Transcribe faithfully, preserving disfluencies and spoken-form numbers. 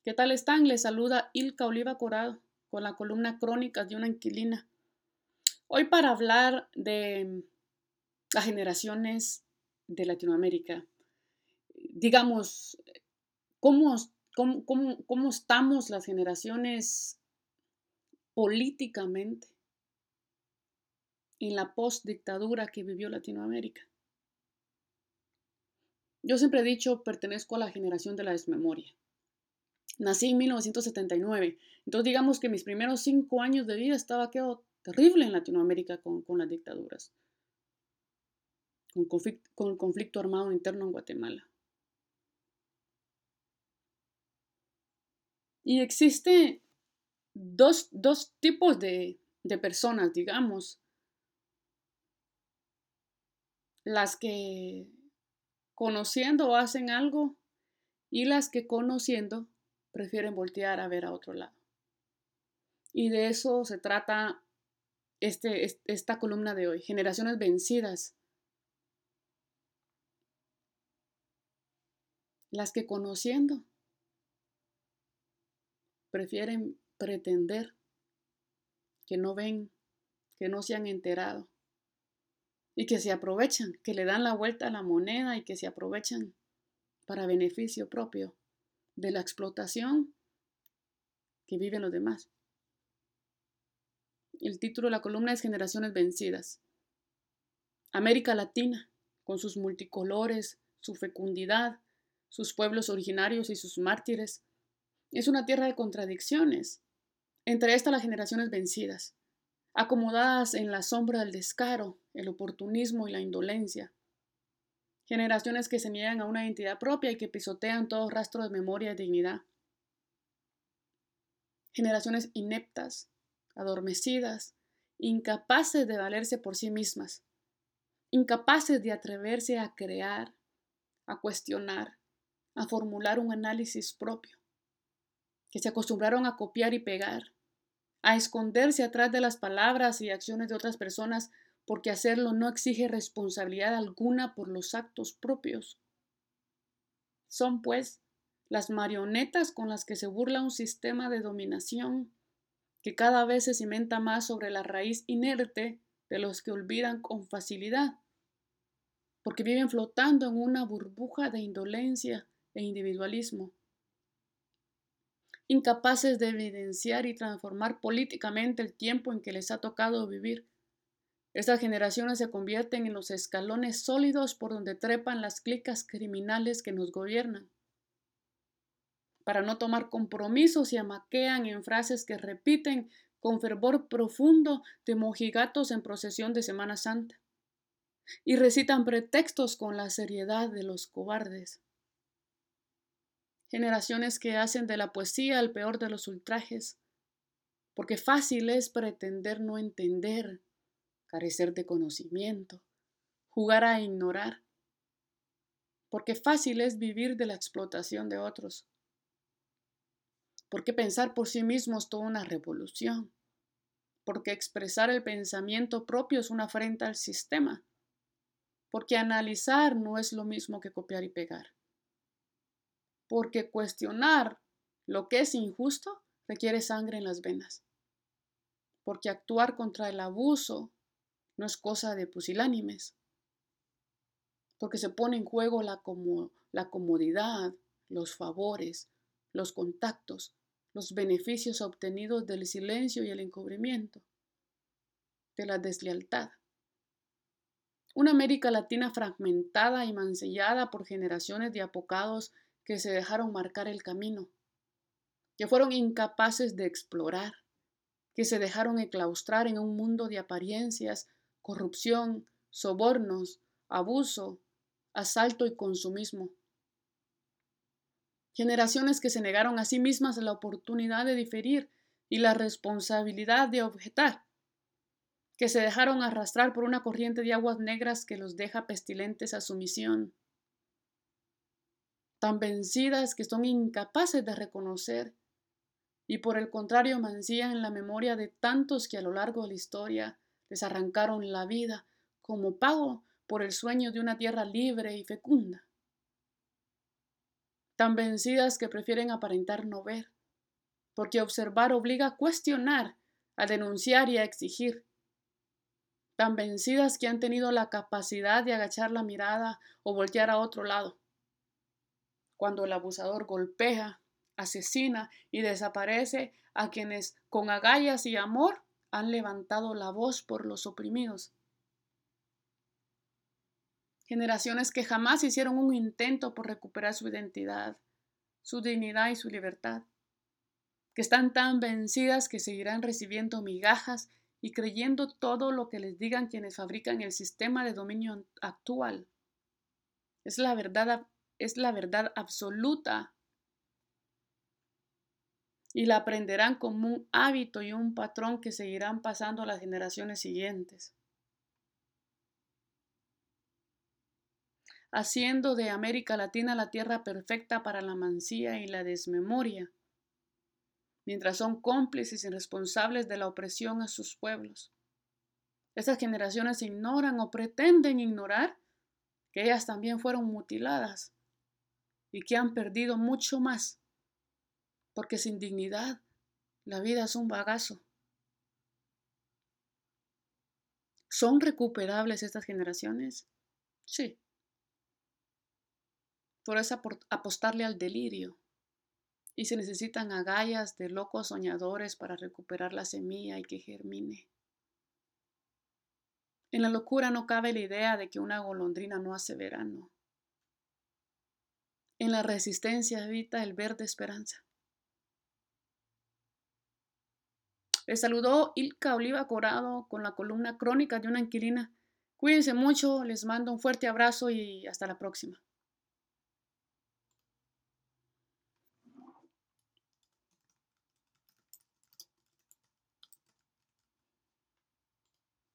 ¿Qué tal están? Les saluda Ilka Oliva Corado con la columna Crónicas de una inquilina. Hoy para hablar de las generaciones de Latinoamérica. Digamos, ¿cómo, cómo, cómo, cómo estamos las generaciones políticamente en la postdictadura que vivió Latinoamérica? Yo siempre he dicho, pertenezco a la generación de la desmemoria. Nací en mil novecientos setenta y nueve, entonces digamos que mis primeros cinco años de vida estaba quedó terrible en Latinoamérica con, con las dictaduras, con conflicto, con el conflicto armado interno en Guatemala. Y existe dos, dos tipos de, de personas, digamos, las que conociendo hacen algo y las que conociendo prefieren voltear a ver a otro lado. Y de eso se trata este, esta columna de hoy, generaciones vencidas. Las que conociendo prefieren pretender que no ven, que no se han enterado y que se aprovechan, que le dan la vuelta a la moneda y que se aprovechan para beneficio propio de la explotación que viven los demás. El título de la columna es Generaciones vencidas. América Latina, con sus multicolores, su fecundidad, sus pueblos originarios y sus mártires, es una tierra de contradicciones. Entre estas las generaciones vencidas, acomodadas en la sombra del descaro, el oportunismo y la indolencia. Generaciones que se niegan a una identidad propia y que pisotean todo rastro de memoria y dignidad. Generaciones ineptas, adormecidas, incapaces de valerse por sí mismas, incapaces de atreverse a crear, a cuestionar, a formular un análisis propio, que se acostumbraron a copiar y pegar, a esconderse atrás de las palabras y acciones de otras personas porque hacerlo no exige responsabilidad alguna por los actos propios. Son, pues, las marionetas con las que se burla un sistema de dominación que cada vez se cimenta más sobre la raíz inerte de los que olvidan con facilidad, porque viven flotando en una burbuja de indolencia e individualismo, incapaces de evidenciar y transformar políticamente el tiempo en que les ha tocado vivir. Estas generaciones se convierten en los escalones sólidos por donde trepan las clicas criminales que nos gobiernan. Para no tomar compromisos se amaquean en frases que repiten con fervor profundo de mojigatos en procesión de Semana Santa. Y recitan pretextos con la seriedad de los cobardes. Generaciones que hacen de la poesía el peor de los ultrajes, porque fácil es pretender no entender, carecer de conocimiento, jugar a ignorar, porque fácil es vivir de la explotación de otros, porque pensar por sí mismo es toda una revolución, porque expresar el pensamiento propio es una afrenta al sistema, porque analizar no es lo mismo que copiar y pegar, porque cuestionar lo que es injusto requiere sangre en las venas, porque actuar contra el abuso no es cosa de pusilánimes, porque se pone en juego la, como, la comodidad, los favores, los contactos, los beneficios obtenidos del silencio y el encubrimiento, de la deslealtad. Una América Latina fragmentada y mancillada por generaciones de apocados que se dejaron marcar el camino, que fueron incapaces de explorar, que se dejaron enclaustrar en un mundo de apariencias, corrupción, sobornos, abuso, asalto y consumismo. Generaciones que se negaron a sí mismas la oportunidad de diferir y la responsabilidad de objetar, que se dejaron arrastrar por una corriente de aguas negras que los deja pestilentes a su misión, tan vencidas que son incapaces de reconocer y por el contrario mancillan la memoria de tantos que a lo largo de la historia les arrancaron la vida como pago por el sueño de una tierra libre y fecunda. tan vencidas que prefieren aparentar no ver, porque observar obliga a cuestionar, a denunciar y a exigir, tan vencidas que han tenido la capacidad de agachar la mirada o voltear a otro lado, cuando el abusador golpea, asesina y desaparece a quienes con agallas y amor han levantado la voz por los oprimidos. Generaciones que jamás hicieron un intento por recuperar su identidad, su dignidad y su libertad, que están tan vencidas que seguirán recibiendo migajas y creyendo todo lo que les digan quienes fabrican el sistema de dominio actual. Es la verdad, es la verdad absoluta y la aprenderán como un hábito y un patrón que seguirán pasando a las generaciones siguientes, haciendo de América Latina la tierra perfecta para la mancía y la desmemoria, mientras son cómplices y responsables de la opresión a sus pueblos. Estas generaciones ignoran o pretenden ignorar que ellas también fueron mutiladas y que han perdido mucho más, porque sin dignidad la vida es un bagazo. ¿Son recuperables estas generaciones? Sí. Por eso apostarle al delirio. Y se necesitan agallas de locos soñadores para recuperar la semilla y que germine. En la locura no cabe la idea de que una golondrina no hace verano. En la resistencia habita el verde esperanza. Les saludó Ilka Oliva Corado con la columna Crónicas de una inquilina. Cuídense mucho, les mando un fuerte abrazo y hasta la próxima.